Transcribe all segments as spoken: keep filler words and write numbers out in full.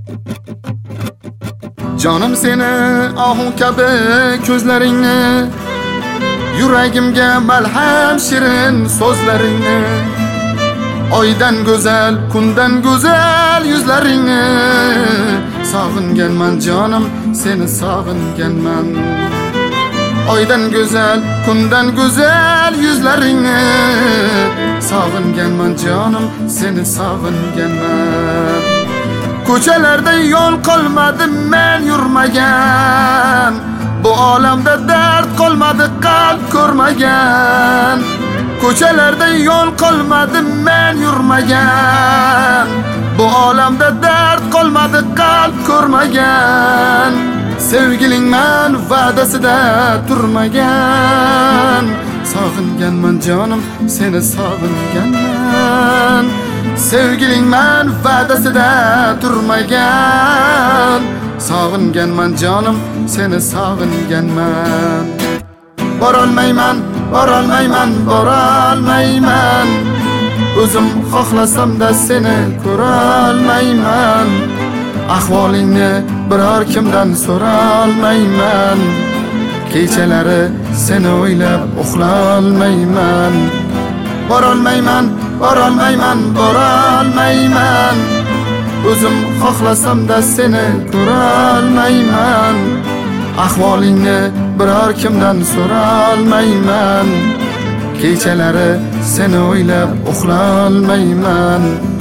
Canım seni ahu kabi ko'zlaringni, yuragimga malham shirin so'zlaringni, oydan go'zal, kundan go'zal yuzlaringni sog'inganman jonim, seni sog'inganman. Oydan go'zal, kundan go'zal yuzlaringni sog'inganman jonim, seni sog'inganman. Ko'chalarda yo'l qolmadi men yurmagan, bu olamda dard qolmadi qalb ko'rmagan. Ko'chalarda yo'l qolmadi men yurmagan, bu olamda dard qolmadi qalb ko'rmagan. Sevgilingman va'dasida turmagan, sog'inganman jonim, seni sog'inganman. Sevgilingman va'dasida turmagan, sog'inganman jonim, seni sog'inganman. Borolmayman, borolmayman, borolmayman, o'zim xohlasam-da seni ko'rolmayman. Ahvolingni biror kimdan so'rolmayman, kechalari seni o'ylab uxlolmayman. Borolmayman, borolmayman, borolmayman, o'zim xohlasam-da seni ko'rolmayman. Ahvolingni biror kimdan so'rolmayman, kechalari seni o'ylab uxlolmayman.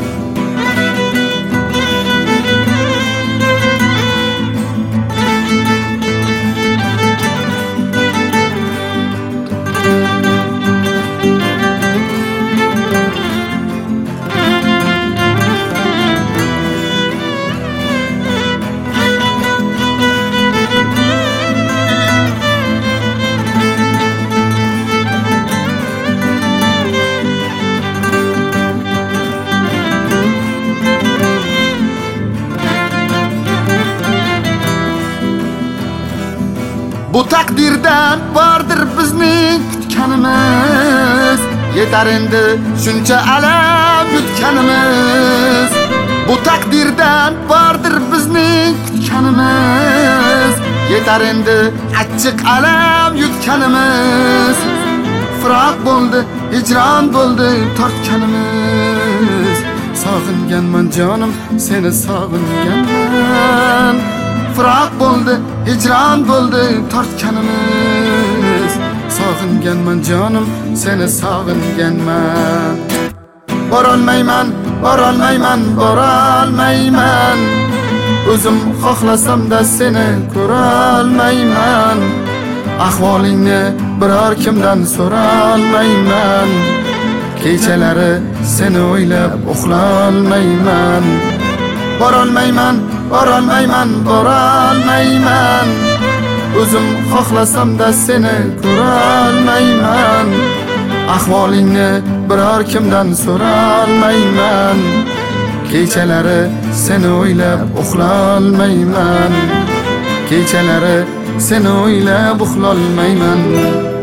Bu takdirdan vardır bizning kutganimiz, yetar endi shuncha alam yutganimiz. Bu takdirdan vardır bizning kutganimiz, yetar endi achchiq alam yutganimiz. Firoq bo'ldi, hijron bo'ldi tortganimiz, sog'inganman jonim, seni sog'inganman. Firoq bo'ldi, hijron bo'ldi tortganimiz, sog'inganman jonim, seni sog'inganman. Borolmayman, borolmayman, borolmayman, o'zim xohlasam-da seni ko'rolmayman. Ahvolingni biror kimdan so'rolmayman, kechalari seni o'ylab uxlolmayman. Borolmayman, borolmayman, borolmayman, o'zim xohlasam-da seni ko'rolmayman. Ahvolingni biror kimdan so'rolmayman, kechalari seni o'ylab uxlolmayman. Kechalari seni o'ylab uxlolmayman.